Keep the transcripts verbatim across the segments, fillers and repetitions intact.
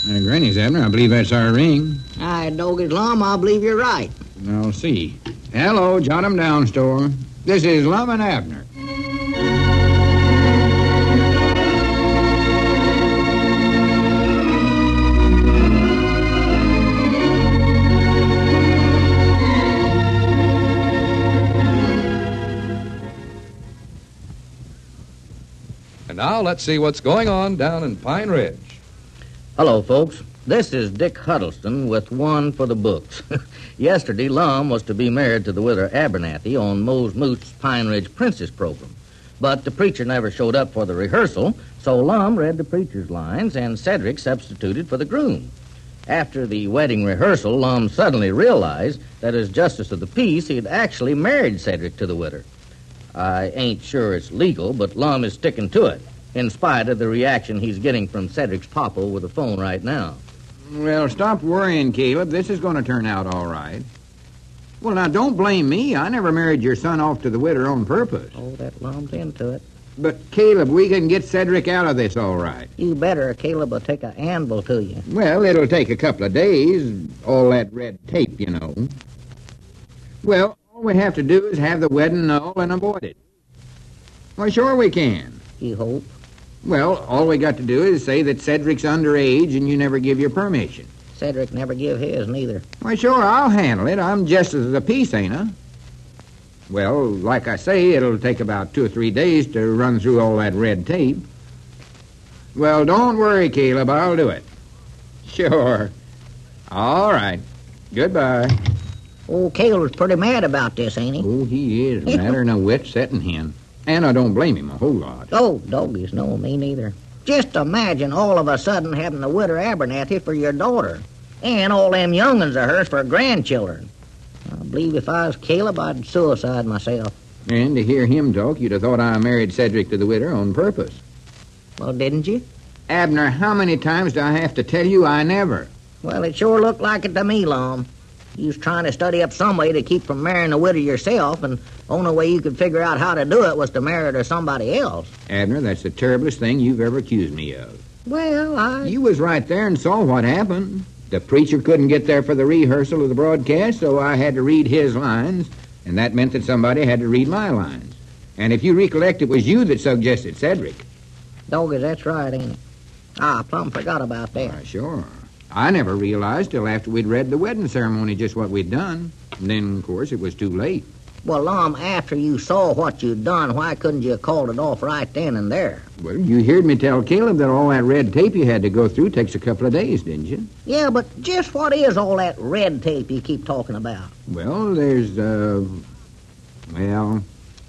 Uh, Granny's, Abner, I believe that's our ring. Aye, Doggy's Lum, I believe you're right. I'll see. Hello, jot 'em down, store. This is Lum and Abner. And now let's see what's going on down in Pine Ridge. Hello, folks. This is Dick Huddleston with one for the books. Yesterday, Lum was to be married to the widow Abernathy on Mose Moose's Pine Ridge Princess program. But the preacher never showed up for the rehearsal, so Lum read the preacher's lines and Cedric substituted for the groom. After the wedding rehearsal, Lum suddenly realized that as justice of the peace, he had actually married Cedric to the widow. I ain't sure it's legal, but Lum is sticking to it, in spite of the reaction he's getting from Cedric's papa over the phone right now. Well, stop worrying, Caleb. This is going to turn out all right. Well, now, don't blame me. I never married your son off to the widow on purpose. Oh, that Lum's into it. But, Caleb, we can get Cedric out of this all right. You better, Caleb will take an anvil to you. Well, it'll take a couple of days. All that red tape, you know. Well, all we have to do is have the wedding null and avoid it. Why, sure we can. You hope? Well, all we got to do is say that Cedric's underage and you never give your permission. Cedric never give his, neither. Why, sure, I'll handle it. I'm justice of the peace, ain't I? Well, like I say, it'll take about two or three days to run through all that red tape. Well, don't worry, Caleb. I'll do it. Sure. All right. Goodbye. Old Caleb's pretty mad about this, ain't he? Oh, he is. Matter than a wet setting hen. And I don't blame him a whole lot. Oh, Doggies, no, me neither. Just imagine all of a sudden having the widow Abernathy for your daughter. And all them young'uns of hers for grandchildren. I believe if I was Caleb, I'd suicide myself. And to hear him talk, you'd have thought I married Cedric to the widow on purpose. Well, didn't you? Abner, how many times do I have to tell you I never? Well, it sure looked like it to me, Lum. You was trying to study up some way to keep from marrying the widow yourself, and the only way you could figure out how to do it was to marry her to somebody else. Abner, that's the terriblest thing you've ever accused me of. Well, I... You was right there and saw what happened. The preacher couldn't get there for the rehearsal of the broadcast, so I had to read his lines, and that meant that somebody had to read my lines. And if you recollect, it was you that suggested Cedric. Doggies, that's right, ain't it? Ah, I plumb forgot about that. Why, sure. I never realized till after we'd read the wedding ceremony just what we'd done. And then, of course, it was too late. Well, Lum, after you saw what you'd done, why couldn't you have called it off right then and there? Well, you heard me tell Caleb that all that red tape you had to go through takes a couple of days, didn't you? Yeah, but just what is all that red tape you keep talking about? Well, there's, uh... Well,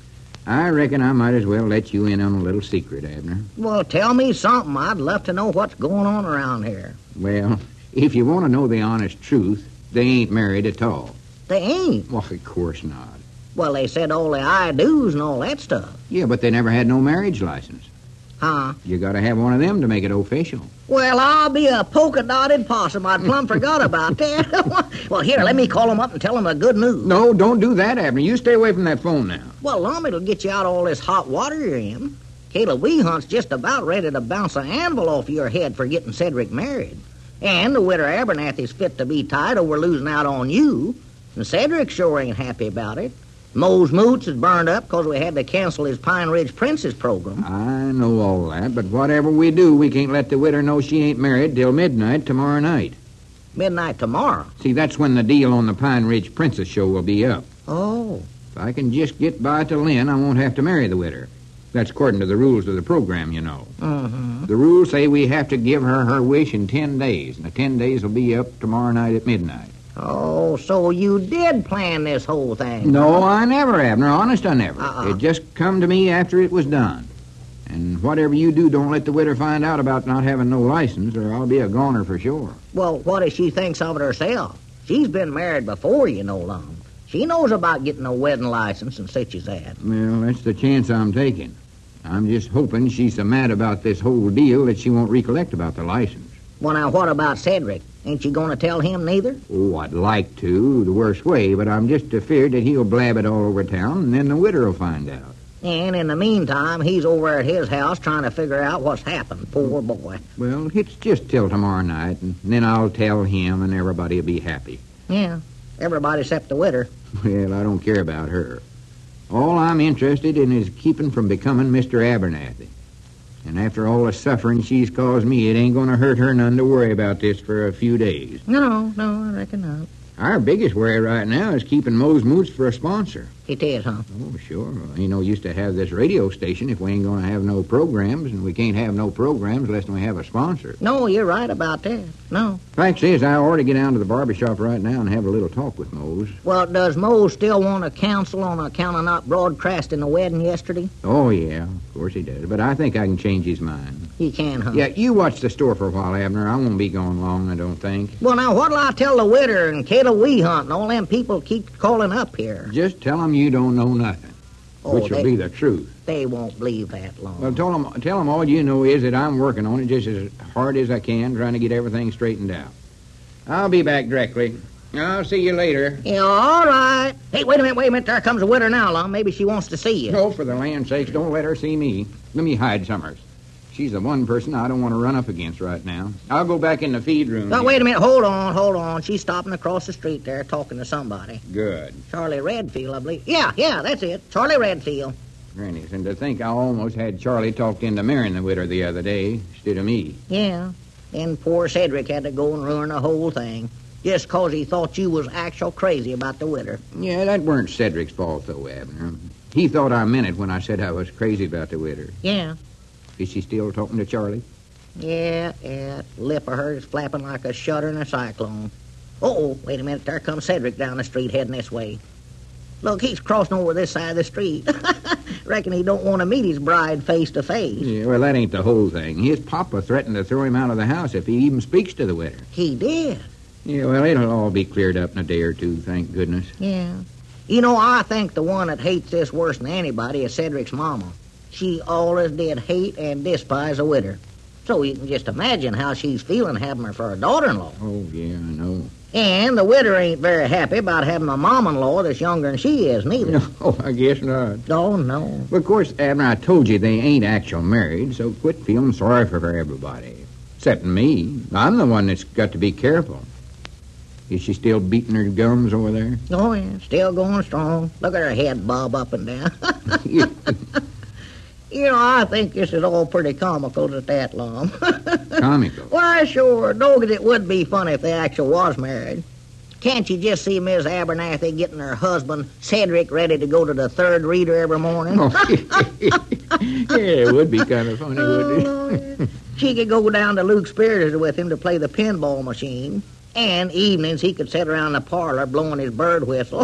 I reckon I might as well let you in on a little secret, Abner. Well, tell me something. I'd love to know what's going on around here. Well, if you want to know the honest truth, they ain't married at all. They ain't? Well, of course not. Well, they said all the I-do's and all that stuff. Yeah, but they never had no marriage license. Huh? You gotta have one of them to make it official. Well, I'll be a polka-dotted possum. I plumb forgot about that. Well, here, let me call them up and tell them the good news. No, don't do that, Abner. You stay away from that phone now. Well, Lum, it'll get you out all this hot water you're in. Caleb Weehunt's just about ready to bounce an anvil off your head for getting Cedric married. And the widow Abernathy's fit to be tied over losing out on you. And Cedric sure ain't happy about it. Mose Moots is burned up because we had to cancel his Pine Ridge Princess program. I know all that, but whatever we do, we can't let the widow know she ain't married till midnight tomorrow night. Midnight tomorrow? See, that's when the deal on the Pine Ridge Princess show will be up. Oh. If I can just get by to Lynn, I won't have to marry the widow. That's according to the rules of the program, you know. Mm-hmm. The rules say we have to give her her wish in ten days, and the ten days will be up tomorrow night at midnight. Oh, so you did plan this whole thing? No, I never, Abner. Honest, I never. Uh-uh. It just come to me after it was done. And whatever you do, don't let the widow find out about not having no license, or I'll be a goner for sure. Well, what if she thinks of it herself? She's been married before, you know, Lum. She knows about getting a wedding license and such as that. Well, that's the chance I'm taking. I'm just hoping she's so mad about this whole deal that she won't recollect about the license. Well, now, what about Cedric? Ain't you going to tell him neither? Oh, I'd like to, the worst way, but I'm just afeard that he'll blab it all over town, and then the widow will find out. And in the meantime, he's over at his house trying to figure out what's happened. Poor boy. Well, it's just till tomorrow night, and then I'll tell him, and everybody will be happy. Yeah, everybody except the widow. Well, I don't care about her. All I'm interested in is keeping from becoming Mister Abernathy. And after all the suffering she's caused me, it ain't going to hurt her none to worry about this for a few days. No, no, I reckon not. Our biggest worry right now is keeping Mose Moots for a sponsor. It is, huh? Oh, sure. Ain't no use to have this radio station if we ain't going to have no programs, and we can't have no programs unless we have a sponsor. No, you're right about that. No. Fact is, I ought to get down to the barber shop right now and have a little talk with Mose. Well, does Mose still want to counsel on account of not broadcasting the wedding yesterday? Oh, yeah, of course he does. But I think I can change his mind. He can, huh? Yeah, you watch the store for a while, Abner. I won't be gone long, I don't think. Well, now, what'll I tell the widow and Kayla Weehunt and all them people keep calling up here? Just tell them you don't know nothing, Oh, which will they- be the truth. They won't believe that long. Well, tell them, tell them all you know is that I'm working on it just as hard as I can, trying to get everything straightened out. I'll be back directly. I'll see you later. Yeah, all right. Hey, wait a minute, wait a minute. There comes the widow now, Lum. Maybe she wants to see you. No, for the land's sakes, don't let her see me. Let me hide Summers. She's the one person I don't want to run up against right now. I'll go back in the feed room. Now, here. wait a minute. Hold on, hold on. She's stopping across the street there talking to somebody. Good. Charlie Redfield, I believe. Yeah, yeah, that's it. Charlie Redfield. Granny's, and to think I almost had Charlie talked into marrying the widow the other day instead of me. Yeah. Then poor Cedric had to go and ruin the whole thing. Just 'cause he thought you was actual crazy about the widow. Yeah, that weren't Cedric's fault, though, Abner. He thought I meant it when I said I was crazy about the widow. Yeah. Is she still talking to Charlie? Yeah, yeah. Lip of hers flapping like a shutter in a cyclone. Uh-oh, wait a minute. There comes Cedric down the street heading this way. Look, he's crossing over this side of the street. Reckon he don't want to meet his bride face to face. Yeah, well, that ain't the whole thing. His papa threatened to throw him out of the house if he even speaks to the widow. He did. Yeah, well, it'll all be cleared up in a day or two, thank goodness. Yeah. You know, I think the one that hates this worse than anybody is Cedric's mama. She always did hate and despise the widow. So you can just imagine how she's feeling having her for a daughter-in-law. Oh, yeah, I know. And the widow ain't very happy about having a mom-in-law that's younger than she is, neither. No, I guess not. Oh, no. But, of course, Abner, I told you they ain't actual married, so quit feeling sorry for everybody. Except me. I'm the one that's got to be careful. Is she still beating her gums over there? Oh, yeah, still going strong. Look at her head bob up and down. You know, I think this is all pretty comical at that, Lum. Comical. Why, sure. No, it would be funny if they actually was married. Can't you just see Miss Abernathy getting her husband, Cedric, ready to go to the third reader every morning? Oh, yeah, it would be kind of funny, wouldn't it? Oh, yeah. She could go down to Luke Spears with him to play the pinball machine. And evenings he could sit around the parlor blowing his bird whistle.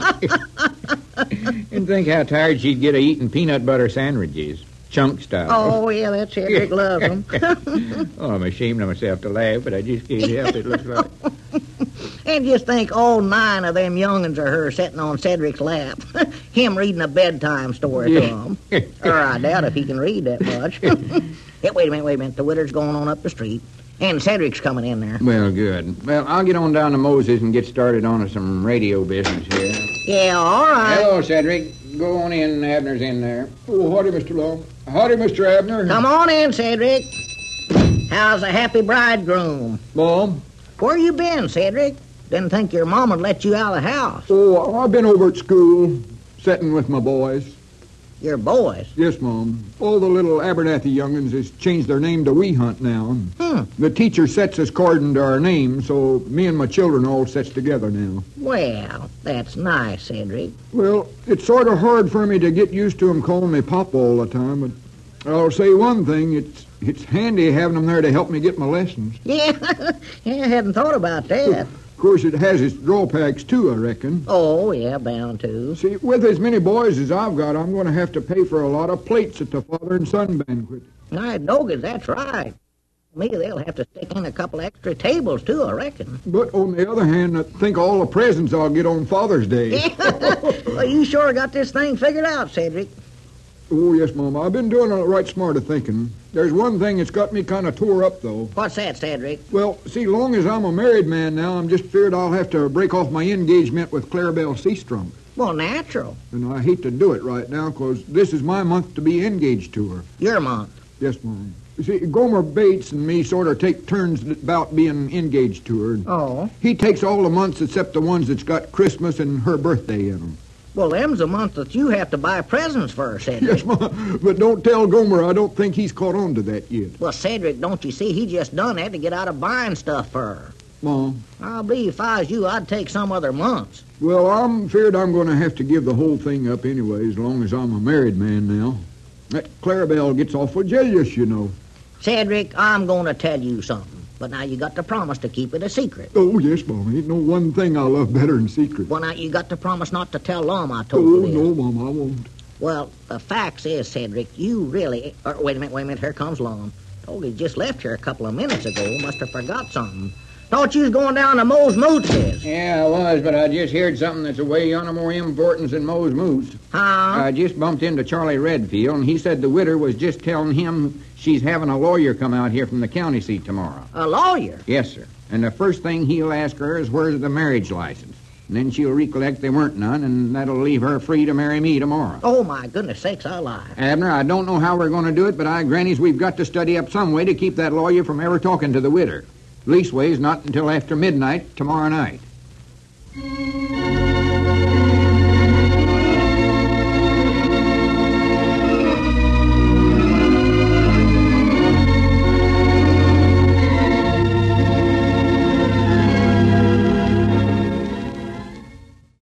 And think how tired she'd get of eating peanut butter sandwiches, chunk style. Oh, yeah, that's Cedric loves them. Oh, I'm ashamed of myself to laugh, but I just can't help it. Looks like. And just think all nine of them young'uns are her sitting on Cedric's lap. Him reading a bedtime story to them. Or I doubt if he can read that much. Hey, wait a minute, wait a minute. The widow's going on up the street. And Cedric's coming in there. Well, good. Well, I'll get on down to Moses and get started on some radio business here. Yeah, all right. Hello, Cedric. Go on in. Abner's in there. Oh, howdy, Mister Long. Howdy, Mister Abner. Come on in, Cedric. How's the happy bridegroom? Mom? Where you been, Cedric? Didn't think your mama'd let you out of the house. Oh, I've been over at school, sitting with my boys. Your boys? Yes, Mom. All the little Abernathy young'uns has changed their name to Weehunt now. Hmm. The teacher sets us according to our name, so me and my children all sets together now. Well, that's nice, Cedric. Well, it's sort of hard for me to get used to 'em calling me Pop all the time, but I'll say one thing, it's it's handy having 'em there to help me get my lessons. Yeah, yeah, I hadn't thought about that. Of course, it has its drawbacks, too, I reckon. Oh, yeah, bound to. See, with as many boys as I've got, I'm going to have to pay for a lot of plates at the father and son banquet. I know it, that's right. Me, they'll have to stick in a couple extra tables, too, I reckon. But on the other hand, I think all the presents I'll get on Father's Day. Well, you sure got this thing figured out, Cedric. Oh, yes, Mama. I've been doing a right smart of thinking. There's one thing that's got me kind of tore up, though. What's that, Cedric? Well, see, long as I'm a married man now, I'm just feared I'll have to break off my engagement with Clarabelle Seastrunk. Well, natural. And I hate to do it right now, 'cause this is my month to be engaged to her. Your month. Yes, Mom. You see, Gomer Bates and me sort of take turns about being engaged to her. Oh. He takes all the months except the ones that's got Christmas and her birthday in them. Well, them's a month that you have to buy presents for, Cedric. Yes, Mom, but don't tell Gomer. I don't think he's caught on to that yet. Well, Cedric, don't you see, he just done that to get out of buying stuff for her. Mom. I'll be if I was you, I'd take some other months. Well, I'm feared I'm going to have to give the whole thing up anyway, as long as I'm a married man now. That Clarabelle gets awful jealous, you know. Cedric, I'm going to tell you something. But now you got to promise to keep it a secret. Oh, yes, Mom. Ain't no one thing I love better than secret. Well, now you got to promise not to tell Lum I told Oh, you this. no, Mom, I won't. Well, the facts is, Cedric, you really... Or, wait a minute, wait a minute, here comes Lum. Told he just left here a couple of minutes ago. Must have forgot something. Thought you was going down to Moe's Moots, Fizz. Yeah, I was, but I just heard something that's away on a more importance than Moe's Moots. Huh? I just bumped into Charlie Redfield, and he said the widow was just telling him she's having a lawyer come out here from the county seat tomorrow. A lawyer? Yes, sir. And the first thing he'll ask her is where's the marriage license. And then she'll recollect there weren't none, and that'll leave her free to marry me tomorrow. Oh, my goodness sakes, I lied. Abner, I don't know how we're going to do it, but I grannies we've got to study up some way to keep that lawyer from ever talking to the widder. Leastways, not until after midnight tomorrow night.